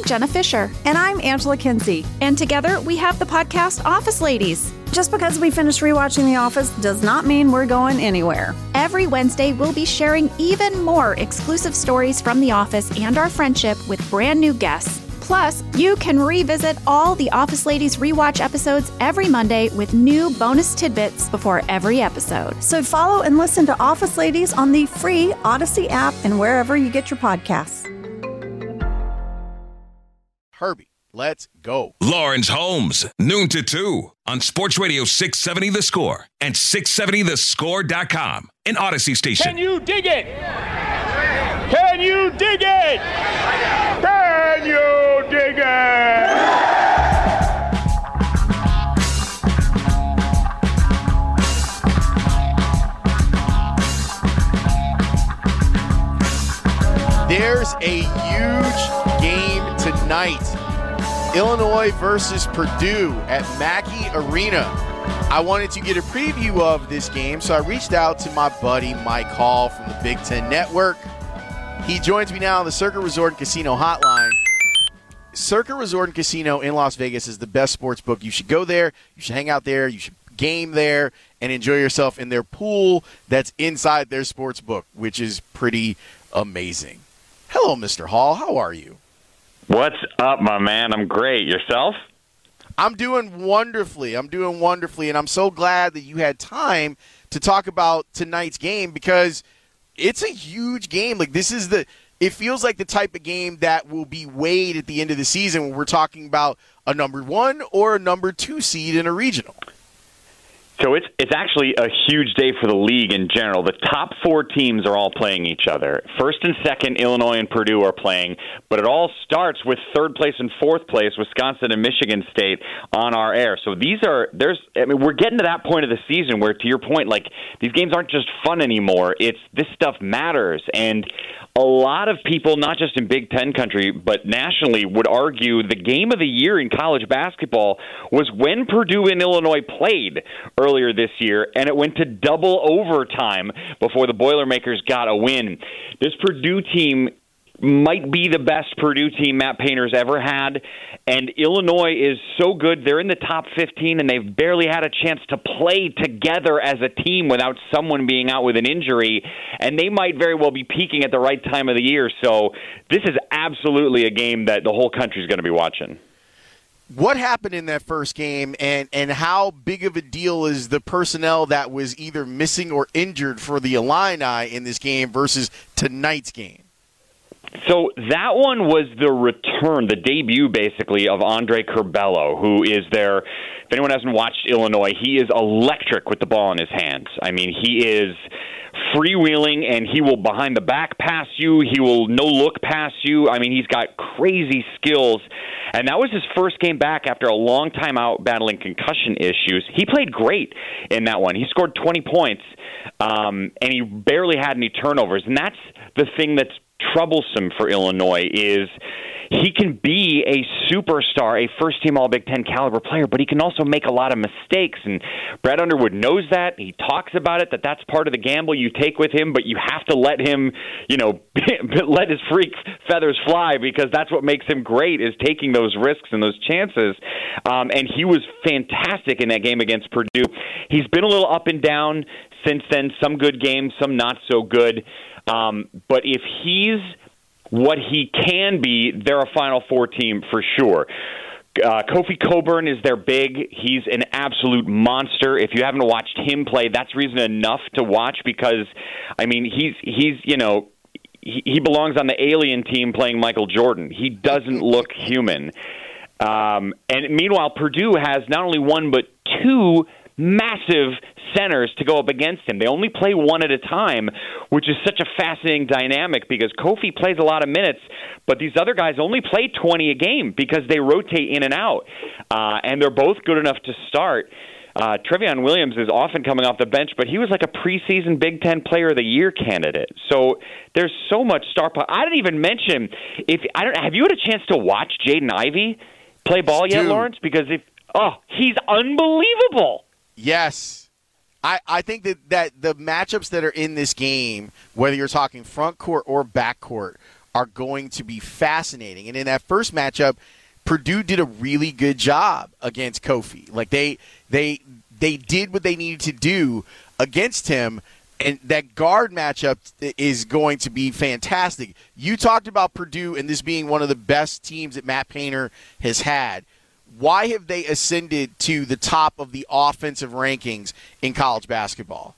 Jenna Fisher. And I'm Angela Kinsey. And together we have the podcast Office Ladies. Just because we finished rewatching The Office does not mean we're going anywhere. Every Wednesday, we'll be sharing even more exclusive stories from The Office and our friendship with brand new guests. Plus, you can revisit all the Office Ladies rewatch episodes every Monday with new bonus tidbits before every episode. So follow and listen to Office Ladies on the free Odyssey app and wherever you get your podcasts. Herbie, let's go. Lawrence Holmes, noon to 2 on Sports Radio 670 The Score and 670thescore.com. An Odyssey station. Can you dig it? Can you dig it? Can you dig it? There's a huge game tonight. Illinois versus Purdue at Mackey Arena. I wanted to get a preview of this game, so I reached out to my buddy Mike Hall from the Big Ten Network. He joins me now on the Circa Resort and Casino hotline. Circa Resort and Casino in Las Vegas is the best sports book. You should go there. You should hang out there. You should game there and enjoy yourself in their pool that's inside their sports book, which is pretty amazing. Hello, Mr. Hall. How are you? What's up, my man? I'm great. Yourself? I'm doing wonderfully. And I'm so glad that you had time to talk about tonight's game because it's a huge game. Like, it feels like the type of game that will be weighed at the end of the season when we're talking about a number 1 or a number 2 seed in a regional. So it's actually a huge day for the league in general. The top 4 teams are all playing each other. First and second, Illinois and Purdue are playing, but it all starts with third place and fourth place, Wisconsin and Michigan State, on our air. So we're getting to that point of the season where, to your point, like, these games aren't just fun anymore. This stuff matters, and a lot of people, not just in Big Ten country, but nationally, would argue the game of the year in college basketball was when Purdue and Illinois played earlier this year, and it went to double overtime before the Boilermakers got a win. This Purdue team might be the best Purdue team Matt Painter's ever had, and Illinois is so good. They're in the top 15, and they've barely had a chance to play together as a team without someone being out with an injury, and they might very well be peaking at the right time of the year. So this is absolutely a game that the whole country is going to be watching. What happened in that first game, and how big of a deal is the personnel that was either missing or injured for the Illini in this game versus tonight's game? So that one was the return, the debut, basically, of Andre Curbelo, who is if anyone hasn't watched Illinois, he is electric with the ball in his hands. I mean, he is freewheeling, and he will behind the back pass you. He will no-look pass you. I mean, he's got crazy skills. And that was his first game back after a long time out battling concussion issues. He played great in that one. He scored 20 points, and he barely had any turnovers. And that's the thing that's troublesome for Illinois is he can be a superstar, a first-team All-Big Ten caliber player, but he can also make a lot of mistakes, and Brad Underwood knows that. He talks about it, that's part of the gamble you take with him, but you have to let him, let his freak feathers fly, because that's what makes him great, is taking those risks and those chances, and he was fantastic in that game against Purdue. He's been a little up and down since then, some good games, some not so good, but if he's what he can be, they're a Final Four team for sure. Kofi Cockburn is their big. He's an absolute monster. If you haven't watched him play, that's reason enough to watch, because, I mean, he belongs on the alien team playing Michael Jordan. He doesn't look human. And meanwhile, Purdue has not only one but two massive centers to go up against him. They only play one at a time, which is such a fascinating dynamic, because Kofi plays a lot of minutes, but these other guys only play 20 a game because they rotate in and out, and they're both good enough to start. Trevion Williams is often coming off the bench, but he was like a preseason Big Ten Player of the Year candidate. So there's so much star power. I didn't even mention, have you had a chance to watch Jaden Ivey play ball yet, Lawrence? Because he's unbelievable. Yes. I think that the matchups that are in this game, whether you're talking front court or back court, are going to be fascinating. And in that first matchup, Purdue did a really good job against Kofi. Like they did what they needed to do against him, and that guard matchup is going to be fantastic. You talked about Purdue and this being one of the best teams that Matt Painter has had. Why have they ascended to the top of the offensive rankings in college basketball?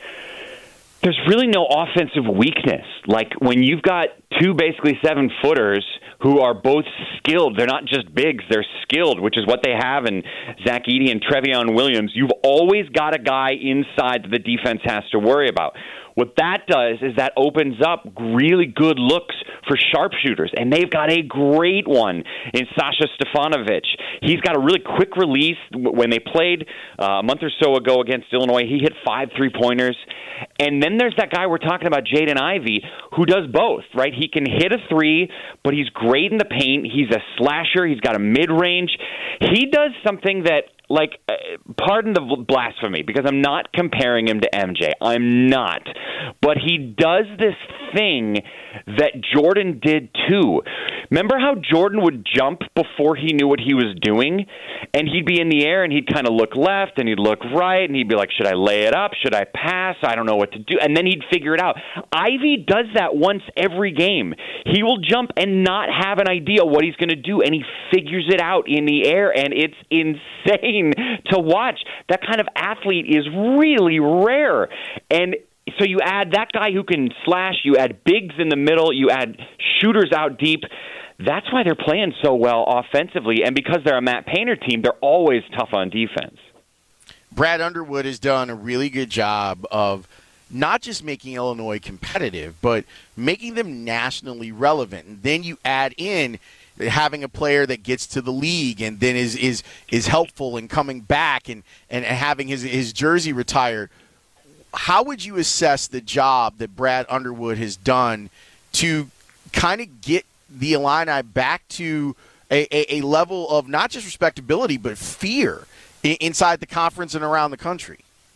There's really no offensive weakness. Like when you've got two basically 7-footers who are both skilled, they're not just bigs, they're skilled, which is what they have in Zach Edey and Trevion Williams. You've always got a guy inside that the defense has to worry about. What that does is that opens up really good looks for sharpshooters, and they've got a great one in Sasha Stefanovic. He's got a really quick release. When they played a month or so ago against Illinois, he hit 5 3-pointers. And then there's that guy we're talking about, Jaden Ivey, who does both, right? He can hit a 3, but he's great in the paint. He's a slasher. He's got a mid-range. He does something that, like, pardon the blasphemy, because I'm not comparing him to MJ. I'm not. But he does this thing that Jordan did too. Remember how Jordan would jump before he knew what he was doing? And he'd be in the air and he'd kind of look left and he'd look right and he'd be like, should I lay it up? Should I pass? I don't know what to do. And then he'd figure it out. Ivy does that once every game. He will jump and not have an idea what he's going to do, and he figures it out in the air, and it's insane to watch. That kind of athlete is really rare. And so you add that guy who can slash, you add bigs in the middle, you add shooters out deep. That's why they're playing so well offensively, and because they're a Matt Painter team, they're always tough on defense. Brad Underwood has done a really good job of not just making Illinois competitive, but making them nationally relevant. And then you add in having a player that gets to the league and then is helpful in coming back and having his jersey retired. How would you assess the job that Brad Underwood has done to kind of get the Illini back to a level of not just respectability but fear inside the conference and around the country?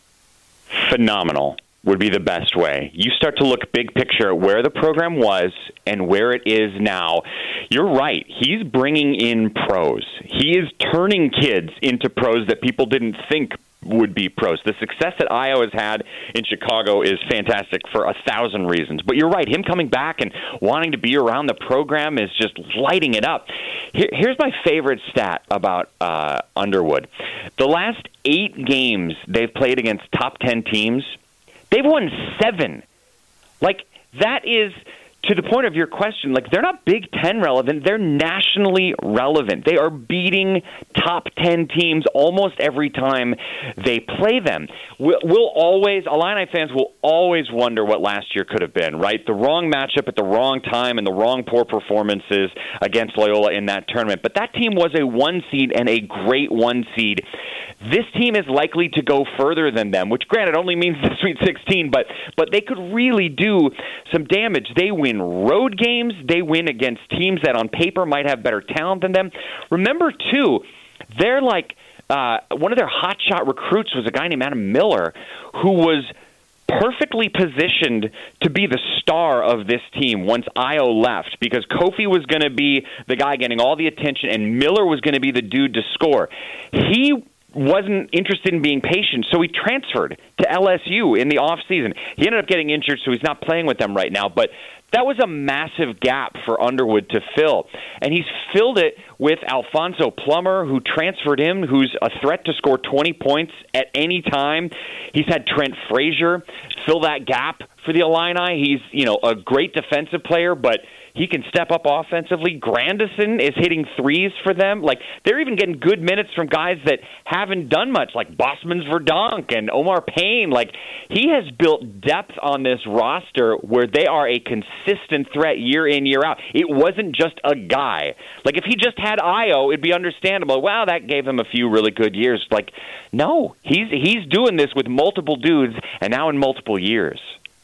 Phenomenal would be the best way. You start to look big picture at where the program was and where it is now. You're right. He's bringing in pros. He is turning kids into pros that people didn't think would be pros. The success that Io has had in Chicago is fantastic for 1,000 reasons. But you're right. Him coming back and wanting to be around the program is just lighting it up. Here's my favorite stat about Underwood. The last 8 games they've played against top 10 teams, they've won 7. Like, that is, to the point of your question, like, they're not Big Ten relevant. They're nationally relevant. They are beating top 10 teams almost every time they play them. We'll always, Illini fans will always wonder what last year could have been, right? The wrong matchup at the wrong time and the wrong poor performances against Loyola in that tournament. But that team was a 1 seed and a great 1 seed. This team is likely to go further than them, which, granted, only means the Sweet 16, but they could really do some damage. They win road games. They win against teams that on paper might have better talent than them. Remember, too, they're like one of their hotshot recruits was a guy named Adam Miller, who was perfectly positioned to be the star of this team once Io left, because Kofi was going to be the guy getting all the attention and Miller was going to be the dude to score. He wasn't interested in being patient, so he transferred to LSU in the offseason. He ended up getting injured, so he's not playing with them right now, but that was a massive gap for Underwood to fill. And he's filled it with Alfonso Plummer, who transferred him, who's a threat to score 20 points at any time. He's had Trent Frazier fill that gap for the Illini. He's, a great defensive player, but he can step up offensively. Grandison is hitting threes for them. Like, they're even getting good minutes from guys that haven't done much, like Bosmans Verdonk and Omar Payne. Like, he has built depth on this roster where they are a consistent threat year in, year out. It wasn't just a guy. Like, if he just had Io, it'd be understandable. Wow, that gave him a few really good years. Like, no, he's doing this with multiple dudes and now in multiple years.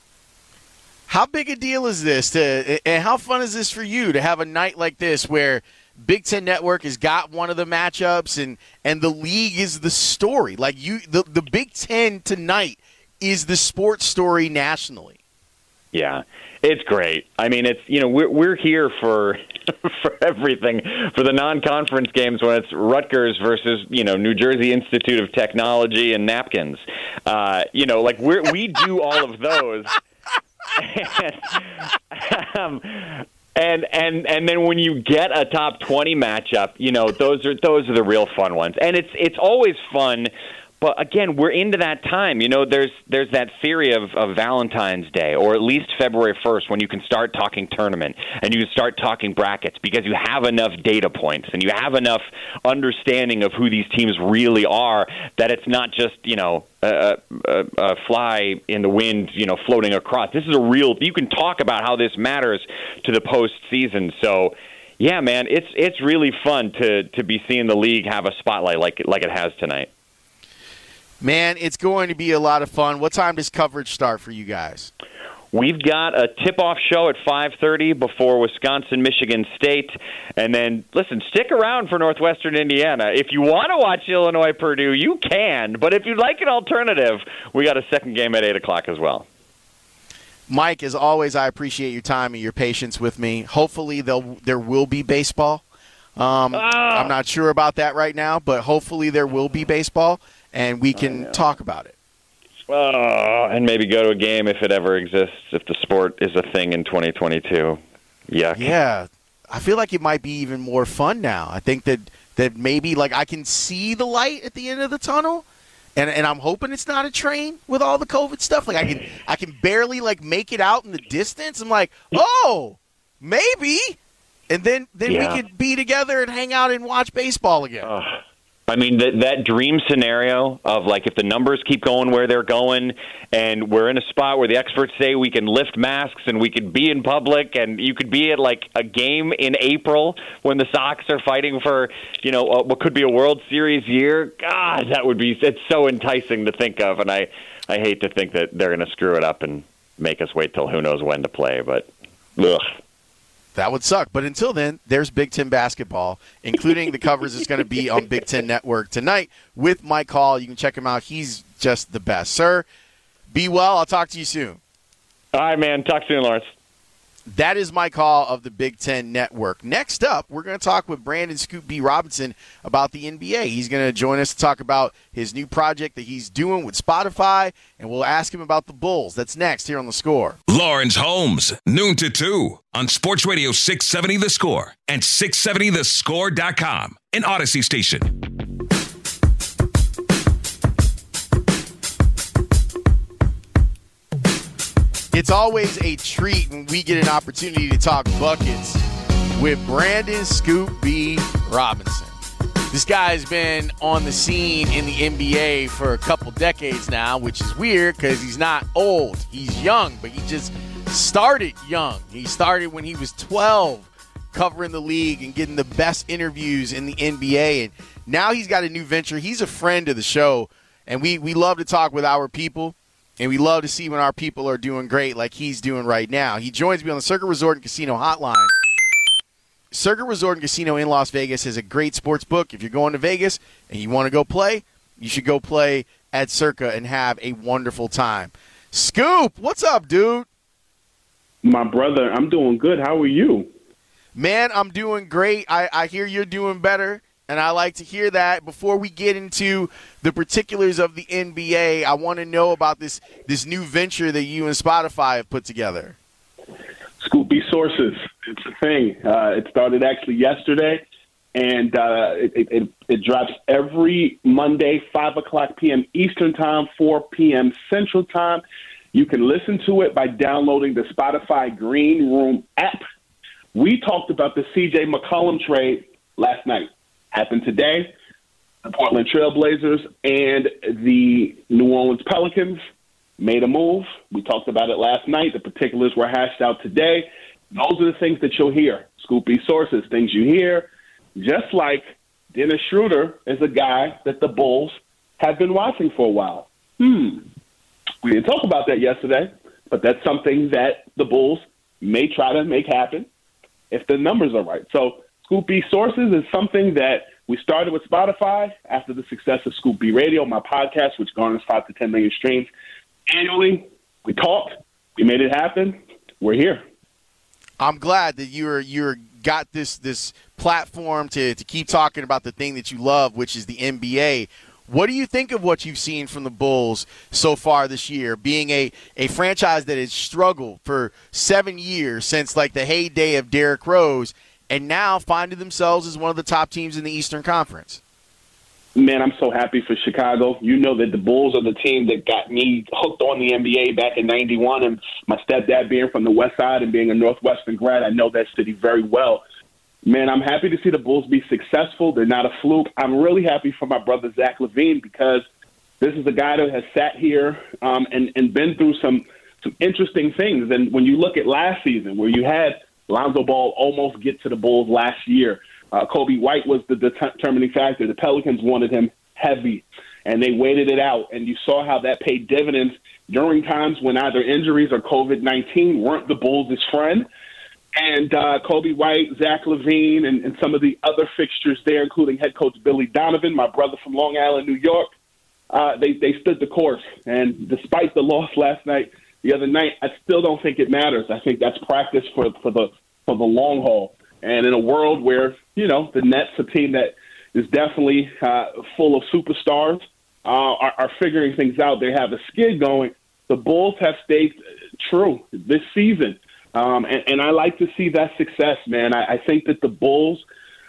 How big a deal is this, and how fun is this for you to have a night like this where Big Ten Network has got one of the matchups and the league is the story? Like, the Big Ten tonight is the sports story nationally. Yeah, it's great. I mean, it's we're here for for everything, for the non-conference games when it's Rutgers versus New Jersey Institute of Technology and napkins. We do all of those. And then when you get a top 20 matchup, those are the real fun ones, and it's always fun. But again, we're into that time. There's that theory of Valentine's Day, or at least February 1st, when you can start talking tournament and you can start talking brackets because you have enough data points and you have enough understanding of who these teams really are, that it's not just a fly in the wind, floating across. This is you can talk about how this matters to the postseason. So, yeah, man, it's really fun to be seeing the league have a spotlight like it has tonight. Man, it's going to be a lot of fun. What time does coverage start for you guys? We've got a tip-off show at 5:30 before Wisconsin-Michigan State. And then, listen, stick around for Northwestern Indiana. If you want to watch Illinois-Purdue, you can. But if you'd like an alternative, we got a second game at 8 o'clock as well. Mike, as always, I appreciate your time and your patience with me. Hopefully there will be baseball. I'm not sure about that right now, but hopefully there will be baseball, and we can talk about it. And maybe go to a game if it ever exists, if the sport is a thing in 2022. Yuck. Yeah. I feel like it might be even more fun now. I think that maybe I can see the light at the end of the tunnel, and I'm hoping it's not a train with all the COVID stuff. I can barely make it out in the distance. I'm like, oh, maybe. And then we could be together and hang out and watch baseball again. I mean, that dream scenario of, if the numbers keep going where they're going and we're in a spot where the experts say we can lift masks and we could be in public and you could be at, a game in April when the Sox are fighting for, what could be a World Series year. God, it's so enticing to think of, and I hate to think that they're going to screw it up and make us wait till who knows when to play, but ugh. That would suck. But until then, there's Big Ten basketball, including the covers that's going to be on Big Ten Network tonight with Mike Hall. You can check him out. He's just the best. Sir, be well. I'll talk to you soon. All right, man. Talk soon, Lawrence. That is Mike Hall of the Big Ten Network. Next up, we're going to talk with Brandon Scoop B. Robinson about the NBA. He's going to join us to talk about his new project that he's doing with Spotify, and we'll ask him about the Bulls. That's next here on The Score. Lawrence Holmes, noon to 2 on Sports Radio 670 The Score and 670thescore.com, an Odyssey station. It's always a treat when we get an opportunity to talk buckets with Brandon Scoop B. Robinson. This guy's been on the scene in the NBA for a couple decades now, which is weird because he's not old. He's young, but he just started young. He started when he was 12, covering the league and getting the best interviews in the NBA. And now he's got a new venture. He's a friend of the show, and we love to talk with our people. And we love to see when our people are doing great like he's doing right now. He joins me on the Circa Resort and Casino Hotline. Circa Resort and Casino in Las Vegas is a great sports book. If you're going to Vegas and you want to go play, you should go play at Circa and have a wonderful time. Scoop, what's up, dude? My brother, I'm doing good. How are you? Man, I'm doing great. I hear you're doing better. And I like to hear that. Before we get into the particulars of the NBA, I want to know about this new venture that you and Spotify have put together. Scoop B Sources. It's a thing. It started actually yesterday, and it drops every Monday, 5 o'clock p.m. Eastern Time, 4 p.m. Central Time. You can listen to it by downloading the Spotify Green Room app. We talked about the C.J. McCollum trade last night. Happened today. The Portland Trail Blazers and the New Orleans Pelicans made a move. We talked about it last night. The particulars were hashed out today. Those are the things that you'll hear. Scoop B Sources, things you hear. Just like Dennis Schroeder is a guy that the Bulls have been watching for a while. We didn't talk about that yesterday, but that's something that the Bulls may try to make happen if the numbers are right. So Scoop B Sources is something that we started with Spotify after the success of Scoop B Radio, my podcast, which garners 5 to 10 million streams annually. We talked. We made it happen. We're here. I'm glad that you're got this platform to keep talking about the thing that you love, which is the NBA. What do you think of what you've seen from the Bulls so far this year, being a franchise that has struggled for 7 years since like the heyday of Derrick Rose, and now finding themselves as one of the top teams in the Eastern Conference? Man, I'm so happy for Chicago. You know that the Bulls are the team that got me hooked on the NBA back in '91, and my stepdad being from the West Side and being a Northwestern grad, I know that city very well. Man, I'm happy to see the Bulls be successful. They're not a fluke. I'm really happy for my brother Zach LaVine, because this is a guy that has sat here and been through some interesting things. And when you look at last season, where you had Lonzo Ball almost get to the Bulls last year, Kobe White was the determining factor. The Pelicans wanted him heavy, and they waited it out. And you saw how that paid dividends during times when either injuries or COVID-19 weren't the Bulls' friend. And Kobe White, Zach LaVine, and some of the other fixtures there, including head coach Billy Donovan, my brother from Long Island, New York, they stood the course. And despite the loss the other night, I still don't think it matters. I think that's practice for the long haul. And in a world where, you know, the Nets, a team that is definitely full of superstars, are figuring things out. They have a skid going. The Bulls have stayed true this season. And I like to see that success, man. I think that the Bulls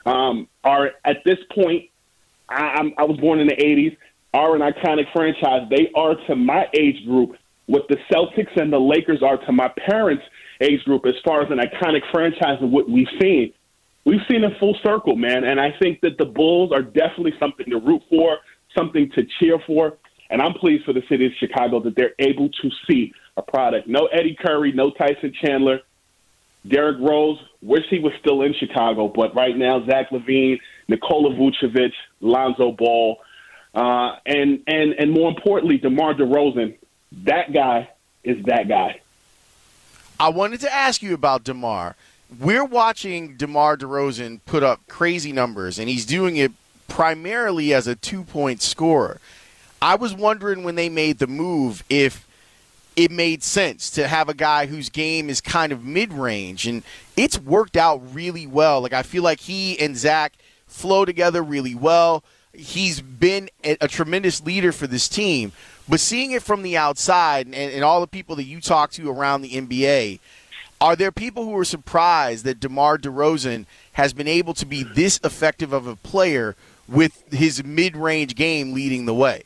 are, at this point, I was born in the 80s, are an iconic franchise. They are, to my age group, what the Celtics and the Lakers are to my parents' age group as far as an iconic franchise and what we've seen. We've seen a full circle, man, and I think that the Bulls are definitely something to root for, something to cheer for, and I'm pleased for the city of Chicago that they're able to see a product. No Eddie Curry, no Tyson Chandler. Derrick Rose, wish he was still in Chicago, but right now Zach LaVine, Nikola Vucevic, Lonzo Ball, and more importantly, DeMar DeRozan. That guy is that guy. I wanted to ask you about DeMar. We're watching DeMar DeRozan put up crazy numbers, and he's doing it primarily as a 2-point scorer. I was wondering when they made the move if it made sense to have a guy whose game is kind of mid-range, and it's worked out really well. Like, I feel like he and Zach flow together really well. He's been a tremendous leader for this team. But seeing it from the outside and all the people that you talk to around the NBA, are there people who are surprised that DeMar DeRozan has been able to be this effective of a player with his mid-range game leading the way?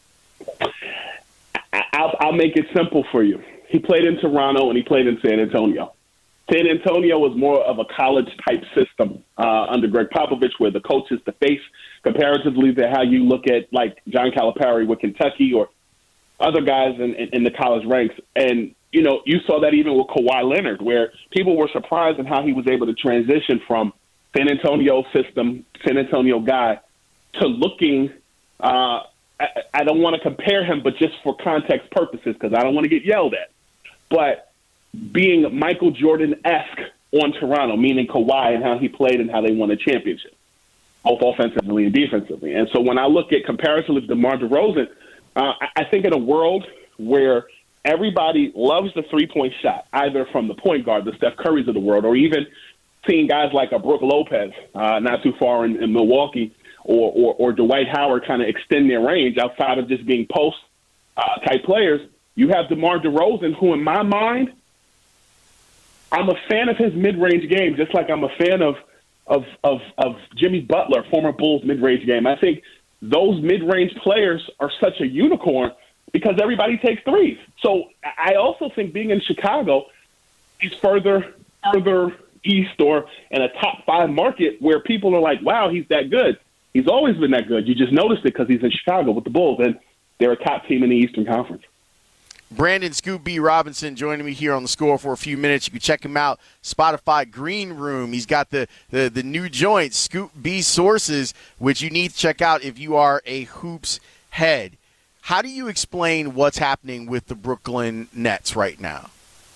I'll make it simple for you. He played in Toronto and he played in San Antonio. San Antonio was more of a college-type system under Greg Popovich, where the coach is the face, comparatively to how you look at, like, John Calipari with Kentucky or other guys in the college ranks. And, you know, you saw that even with Kawhi Leonard, where people were surprised at how he was able to transition from San Antonio system, San Antonio guy, to looking I don't want to compare him, but just for context purposes, because I don't want to get yelled at. But being Michael Jordan-esque on Toronto, meaning Kawhi and how he played and how they won a championship, both offensively and defensively. And so when I look at comparison with DeMar DeRozan, I think in a world where everybody loves the three-point shot, either from the point guard, the Steph Currys of the world, or even seeing guys like a Brook Lopez not too far in Milwaukee, or Dwight Howard kind of extend their range outside of just being post-type players, you have DeMar DeRozan, who in my mind, I'm a fan of his mid-range game, just like I'm a fan of Jimmy Butler, former Bulls mid-range game. I think those mid-range players are such a unicorn because everybody takes threes. So I also think being in Chicago, he's further east or in a top 5 market where people are like, wow, he's that good. He's always been that good. You just noticed it because he's in Chicago with the Bulls, and they're a top team in the Eastern Conference. Brandon Scoop B. Robinson joining me here on The Score for a few minutes. You can check him out, Spotify Green Room. He's got the new joint, Scoop B Sources, which you need to check out if you are a Hoops head. How do you explain what's happening with the Brooklyn Nets right now?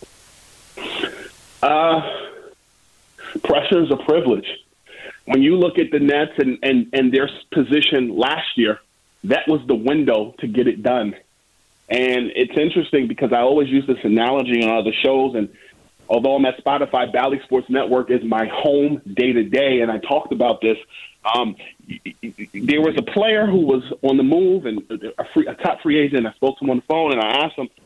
Pressure is a privilege. When you look at the Nets and their position last year, that was the window to get it done. And it's interesting because I always use this analogy on other shows, and although I'm at Spotify, Bally Sports Network is my home day-to-day, and I talked about this. There was a player who was on the move and a top free agent. I spoke to him on the phone, and I asked him,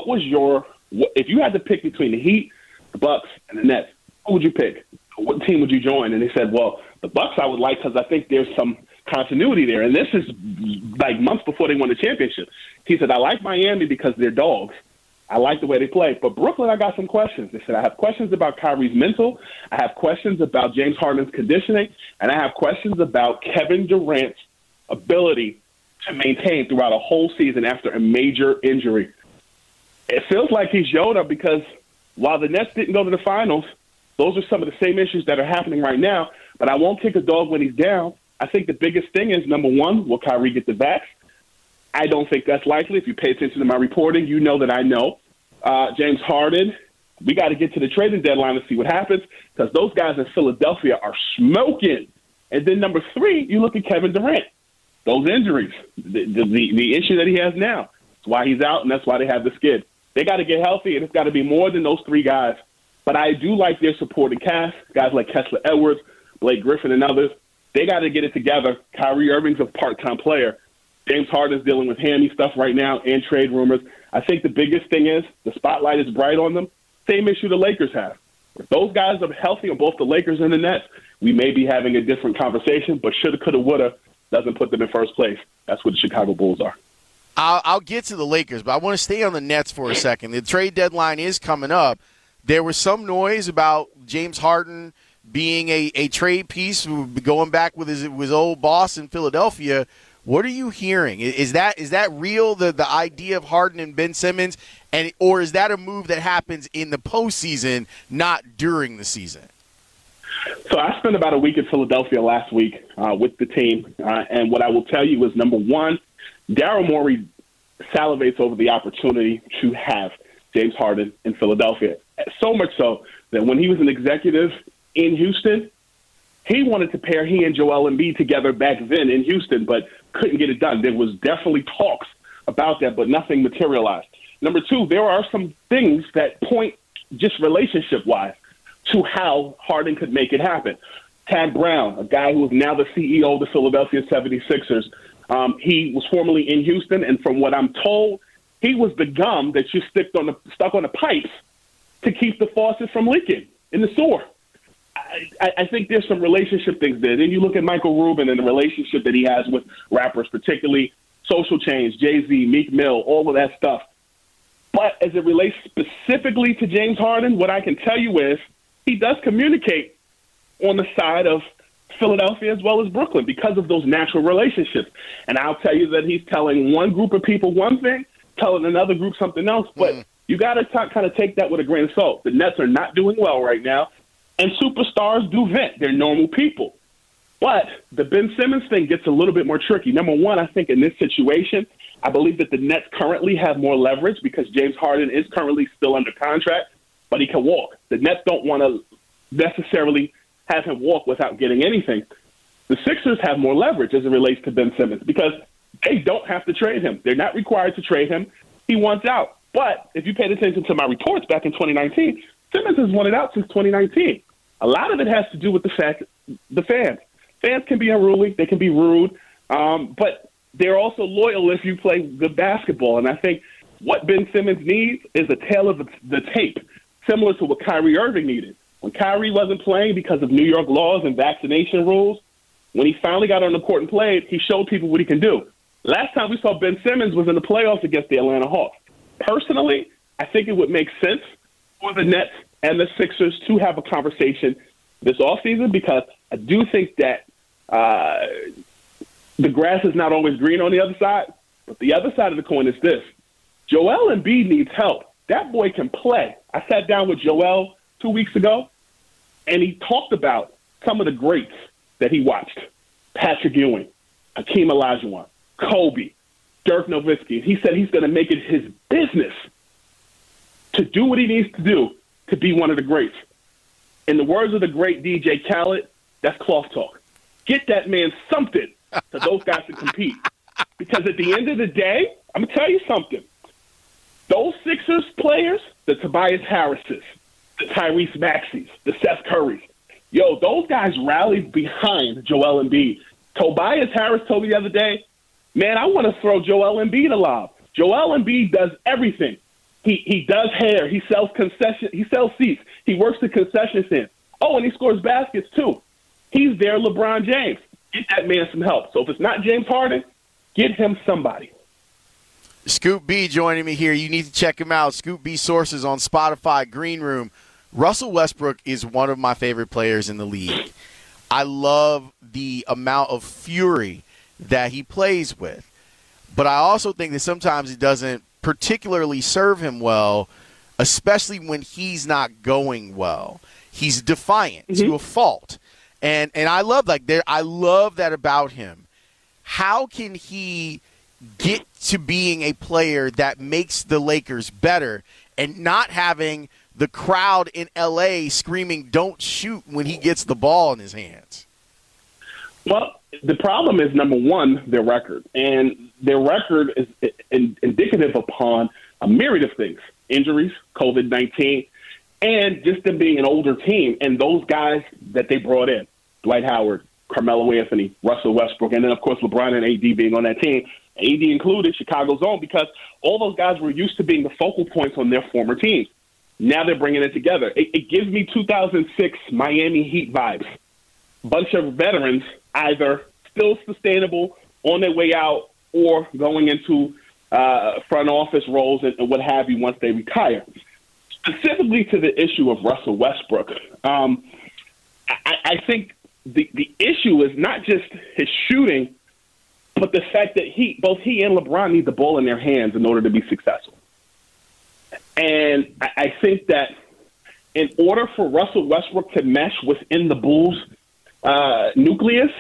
if you had to pick between the Heat, the Bucks, and the Nets, who would you pick? What team would you join? And they said, well, the Bucks I would like because I think there's some continuity there. And this is like months before they won the championship. He said, I like Miami because they're dogs. I like the way they play. But Brooklyn, I got some questions. They said, I have questions about Kyrie's mental. I have questions about James Harden's conditioning. And I have questions about Kevin Durant's ability to maintain throughout a whole season after a major injury. It feels like he's Yoda because while the Nets didn't go to the finals, those are some of the same issues that are happening right now. But I won't kick a dog when he's down. I think the biggest thing is, number one, will Kyrie get the vax? I don't think that's likely. If you pay attention to my reporting, you know that I know. James Harden, we got to get to the trading deadline to see what happens because those guys in Philadelphia are smoking. And then number three, you look at Kevin Durant. Those injuries, the issue that he has now. That's why he's out, and that's why they have the skid. They got to get healthy, and it's got to be more than those three guys. But I do like their supporting cast, guys like Kessler Edwards, Blake Griffin, and others. They got to get it together. Kyrie Irving's a part-time player. James Harden's dealing with hammy stuff right now and trade rumors. I think the biggest thing is the spotlight is bright on them. Same issue the Lakers have. If those guys are healthy on both the Lakers and the Nets, we may be having a different conversation, but shoulda, coulda, woulda doesn't put them in first place. That's what the Chicago Bulls are. I'll get to the Lakers, but I want to stay on the Nets for a second. The trade deadline is coming up. There was some noise about James Harden being a trade piece, going back with his old boss in Philadelphia. What are you hearing? Is that real, the idea of Harden and Ben Simmons, or is that a move that happens in the postseason, not during the season? So I spent about a week in Philadelphia last week with the team, and what I will tell you is, number one, Daryl Morey salivates over the opportunity to have James Harden in Philadelphia. So much so that when he was an executive in Houston, he wanted to pair he and Joel Embiid together back then in Houston, but couldn't get it done. There was definitely talks about that, but nothing materialized. Number two, there are some things that point just relationship-wise to how Harden could make it happen. Tad Brown, a guy who is now the CEO of the Philadelphia 76ers, he was formerly in Houston, and from what I'm told, he was the gum that you stuck on the pipes to keep the faucet from leaking in the sewer. I think there's some relationship things there. Then you look at Michael Rubin and the relationship that he has with rappers, particularly Social Change, Jay-Z, Meek Mill, all of that stuff. But as it relates specifically to James Harden, what I can tell you is he does communicate on the side of Philadelphia as well as Brooklyn because of those natural relationships. And I'll tell you that he's telling one group of people one thing, telling another group something else. But you got to kind of take that with a grain of salt. The Nets are not doing well right now, and superstars do vent. They're normal people. But the Ben Simmons thing gets a little bit more tricky. Number one, I think in this situation, I believe that the Nets currently have more leverage because James Harden is currently still under contract, but he can walk. The Nets don't want to necessarily have him walk without getting anything. The Sixers have more leverage as it relates to Ben Simmons because they don't have to trade him. They're not required to trade him. He wants out. But if you paid attention to my reports back in 2019, Simmons has wanted out since 2019. A lot of it has to do with the fact the fans. Fans can be unruly. They can be rude. But they're also loyal if you play good basketball. And I think what Ben Simmons needs is a tale of the tape, similar to what Kyrie Irving needed. When Kyrie wasn't playing because of New York laws and vaccination rules, when he finally got on the court and played, he showed people what he can do. Last time we saw Ben Simmons was in the playoffs against the Atlanta Hawks. Personally, I think it would make sense for the Nets and the Sixers to have a conversation this offseason because I do think that the grass is not always green on the other side. But the other side of the coin is this. Joel Embiid needs help. That boy can play. I sat down with Joel 2 weeks ago, and he talked about some of the greats that he watched. Patrick Ewing, Hakeem Olajuwon, Kobe, Dirk Nowitzki. He said he's going to make it his business to do what he needs to do to be one of the greats. In the words of the great DJ Khaled, that's cloth talk. Get that man something so those guys can compete. Because at the end of the day, I'm going to tell you something. Those Sixers players, the Tobias Harrises, the Tyrese Maxeys, the Seth Currys, those guys rallied behind Joel Embiid. Tobias Harris told me the other day, man, I want to throw Joel Embiid a lob. Joel Embiid does everything. He does hair. He sells concession. He sells seats. He works the concession stand. Oh, and he scores baskets too. He's their LeBron James. Get that man some help. So if it's not James Harden, get him somebody. Scoop B joining me here. You need to check him out. Scoop B Sources on Spotify, Green Room. Russell Westbrook is one of my favorite players in the league. I love the amount of fury that he plays with. But I also think that sometimes it doesn't particularly serve him well, especially when he's not going well. He's defiant to a fault. And I love I love that about him. How can he get to being a player that makes the Lakers better and not having the crowd in LA screaming, "Don't shoot," when he gets the ball in his hands? Well, the problem is, number one, their record. And their record is indicative upon a myriad of things: injuries, COVID-19, and just them being an older team. And those guys that they brought in, Dwight Howard, Carmelo Anthony, Russell Westbrook, and then, of course, LeBron and AD being on that team, AD included, Chicago's own, because all those guys were used to being the focal points on their former teams. Now they're bringing it together. It gives me 2006 Miami Heat vibes. Bunch of veterans either still sustainable on their way out or going into front office roles and what have you once they retire. Specifically to the issue of Russell Westbrook, I think the issue is not just his shooting, but the fact that both he and LeBron need the ball in their hands in order to be successful. And I think that in order for Russell Westbrook to mesh within the Bulls' nucleus,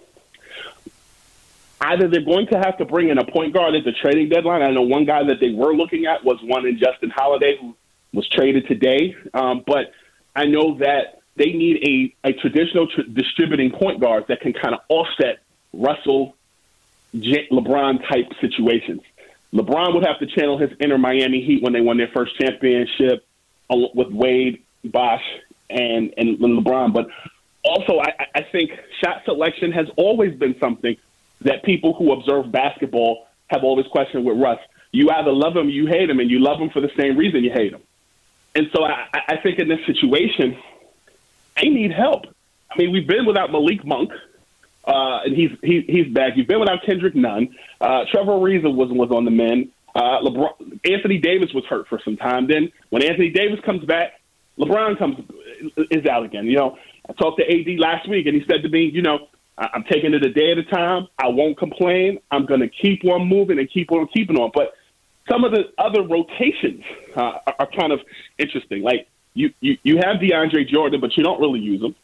either they're going to have to bring in a point guard at the trading deadline. I know one guy that they were looking at was one in Justin Holiday, who was traded today. But I know that they need a traditional distributing point guard that can kind of offset Russell, LeBron type situations. LeBron would have to channel his inner Miami Heat when they won their first championship with Wade, Bosh, and LeBron. But also, I think shot selection has always been something that people who observe basketball have always questioned with Russ. You either love him or you hate him, and you love him for the same reason you hate him. And so I think in this situation, they need help. I mean, we've been without Malik Monk. And he's back. You've been without Kendrick Nunn. Trevor Ariza was on the mend. Anthony Davis was hurt for some time. Then when Anthony Davis comes back, LeBron is out again. I talked to AD last week, and he said to me, I'm taking it a day at a time. I won't complain. I'm going to keep on moving and keep on keeping on. But some of the other rotations are kind of interesting. Like you have DeAndre Jordan, but you don't really use him.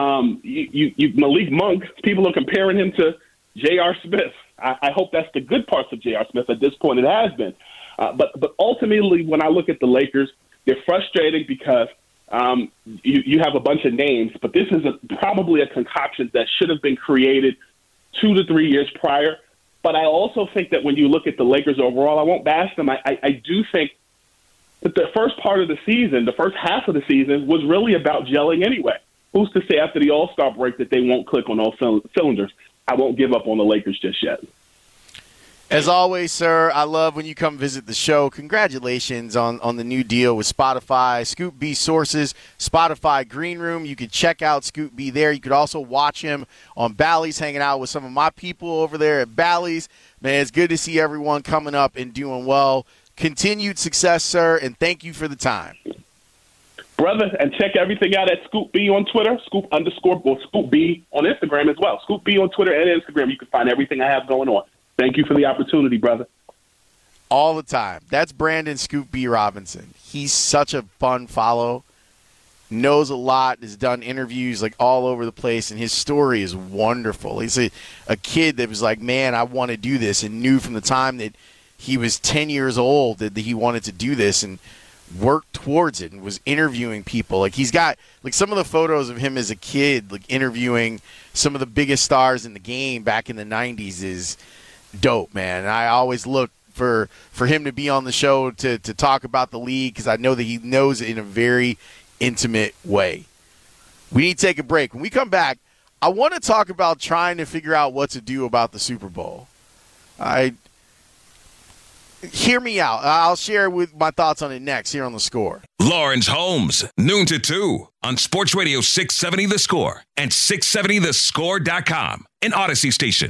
Malik Monk, people are comparing him to J.R. Smith. I hope that's the good parts of J.R. Smith. At this point, it has been. But ultimately, when I look at the Lakers, they're frustrating because you have a bunch of names, but this is probably a concoction that should have been created 2 to 3 years prior. But I also think that when you look at the Lakers overall, I won't bash them. I do think that the first part of the season, the first half of the season, was really about gelling anyway. Who's to say after the All-Star break that they won't click on all cylinders? I won't give up on the Lakers just yet. As always, sir, I love when you come visit the show. Congratulations on the new deal with Spotify. Scoop B Sources, Spotify Green Room. You can check out Scoop B there. You could also watch him on Bally's, hanging out with some of my people over there at Bally's. Man, it's good to see everyone coming up and doing well. Continued success, sir, and thank you for the time. Brother, and check everything out at Scoop B on Twitter, Scoop B on Instagram as well. Scoop B on Twitter and Instagram. You can find everything I have going on. Thank you for the opportunity, brother. All the time. That's Brandon Scoop B Robinson. He's such a fun follow. Knows a lot, has done interviews like all over the place, and his story is wonderful. He's a kid that was like, man, I want to do this, and knew from the time that he was 10 years old that he wanted to do this, and worked towards it and was interviewing people. Like, he's got like some of the photos of him as a kid, like interviewing some of the biggest stars in the game back in the 90s is dope, man. And I always look for him to be on the show to talk about the league, because I know that he knows it in a very intimate way. We need to take a break. When we come back, I want to talk about trying to figure out what to do about the Super Bowl. Hear me out. I'll share with my thoughts on it next here on The Score. Lawrence Holmes, noon to 2 on Sports Radio 670 The Score and 670thescore.com, an Odyssey station.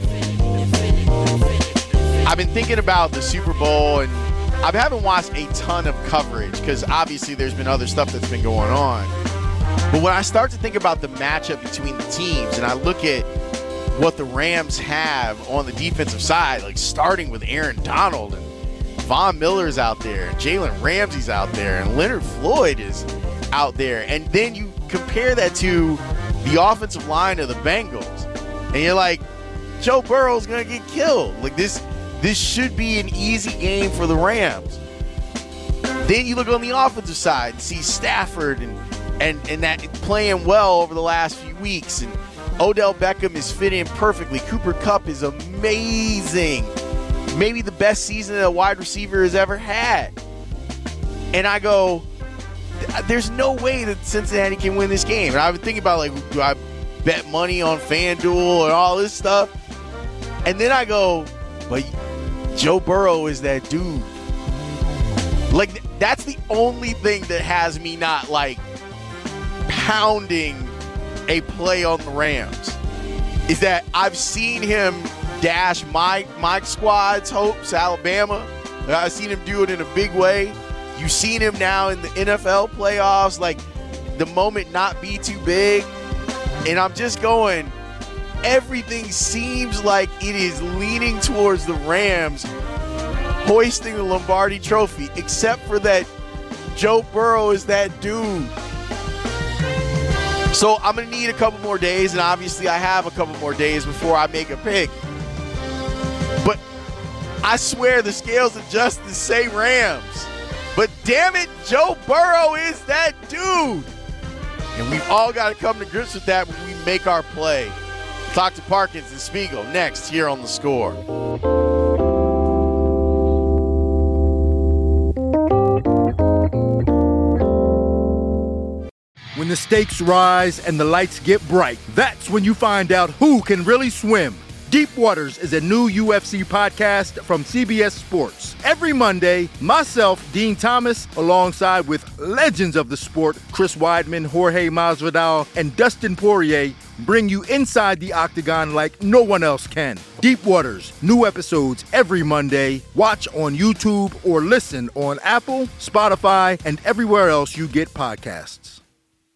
I've been thinking about the Super Bowl, and I haven't watched a ton of coverage because obviously there's been other stuff that's been going on. But when I start to think about the matchup between the teams, and I look at what the Rams have on the defensive side, like starting with Aaron Donald, and Von Miller's out there, and Jalen Ramsey's out there, and Leonard Floyd is out there. And then you compare that to the offensive line of the Bengals, and you're like, Joe Burrow's going to get killed. Like this should be an easy game for the Rams. Then you look on the offensive side and see Stafford and that playing well over the last few weeks. And Odell Beckham is fitting in perfectly. Cooper Kupp is amazing. Maybe the best season that a wide receiver has ever had. And I go, there's no way that Cincinnati can win this game. And I've been thinking about, like, do I bet money on FanDuel and all this stuff? And then I go, but Joe Burrow is that dude. Like, that's the only thing that has me not, like, pounding a play on the Rams, is that I've seen him dash my squad's hopes, Alabama. I've seen him do it in a big way. You've seen him now in the NFL playoffs, like the moment not be too big. And I'm just going, everything seems like it is leaning towards the Rams hoisting the Lombardi Trophy, except for that Joe Burrow is that dude. So I'm going to need a couple more days, and obviously I have a couple more days before I make a pick. But I swear the scales adjust to say Rams. But damn it, Joe Burrow is that dude. And we've all got to come to grips with that when we make our play. Talk to Parkins and Spiegel next here on The Score. When the stakes rise and the lights get bright, that's when you find out who can really swim. Deep Waters is a new UFC podcast from CBS Sports. Every Monday, myself, Dean Thomas, alongside with legends of the sport, Chris Weidman, Jorge Masvidal, and Dustin Poirier, bring you inside the octagon like no one else can. Deep Waters, new episodes every Monday. Watch on YouTube or listen on Apple, Spotify, and everywhere else you get podcasts.